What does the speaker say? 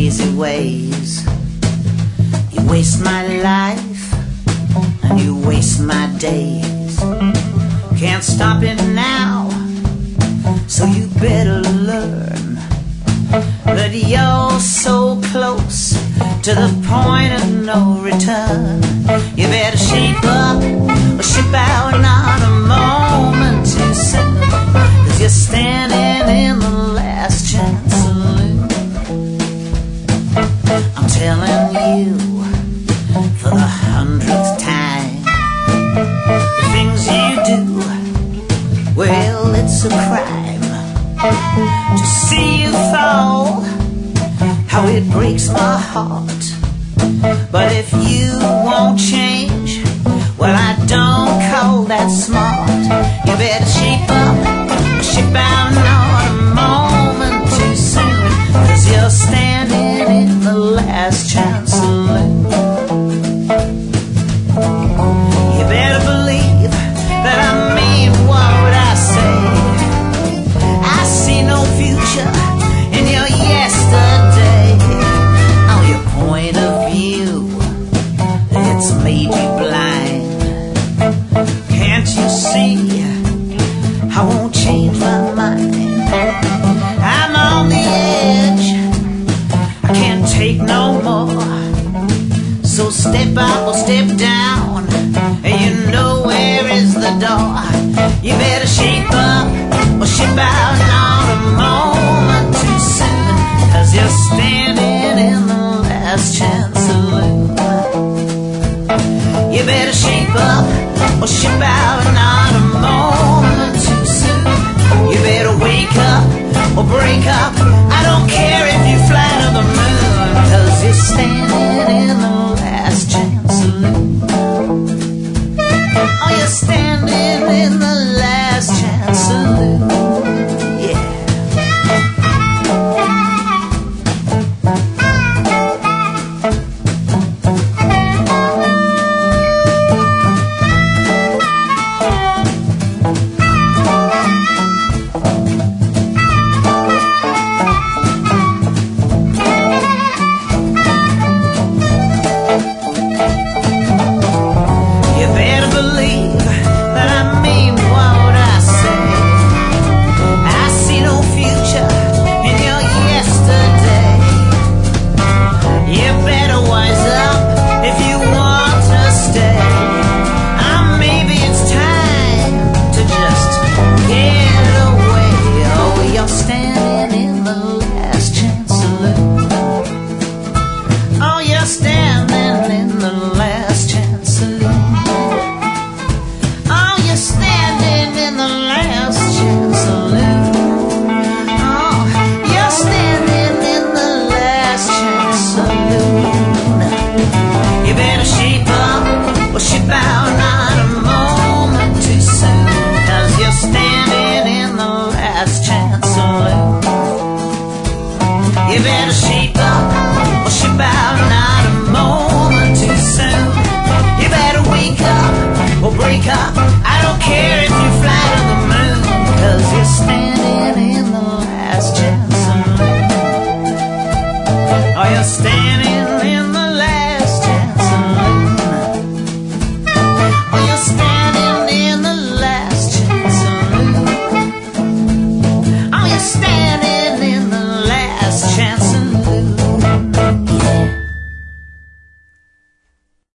lazy ways. You waste my life and you waste my days. Can't stop it now, so you better learn that you're so close to the point of no return. You better shape up or ship out, not a moment too soon, 'cause you're standing in the last chance saloon. I'm telling you for the 100th time, the things you do, well, it's a crime. To see you fall, how it breaks my heart. But if you won't change, well, I don't call that smart. You better shape up or ship out, not a moment too soon, 'cause you're standing in the last chance saloon. You better believe that I mean what I say. I see no future in your yesterday. Oh, your point of view, it's made you blind. Can't you see? I won't change my mind. I'm on the edge, I can't take no more. So step up or step down, and you know where is the door. You better shape up or ship out, not a moment too soon, 'cause you're standing in the last chance saloon. You better shape up or ship out, not a moment too soon. You better wake up or break up, I don't care if you fly to the moon, 'cause you're standing in the last chance saloon. Oh, you're standing in the last chance saloon. Yeah. You better shape up or ship out, not a moment too soon. You better wake up or break up, I don't care if you fly to the moon, 'cause you're standing in the last chance saloon. Oh, you're standing in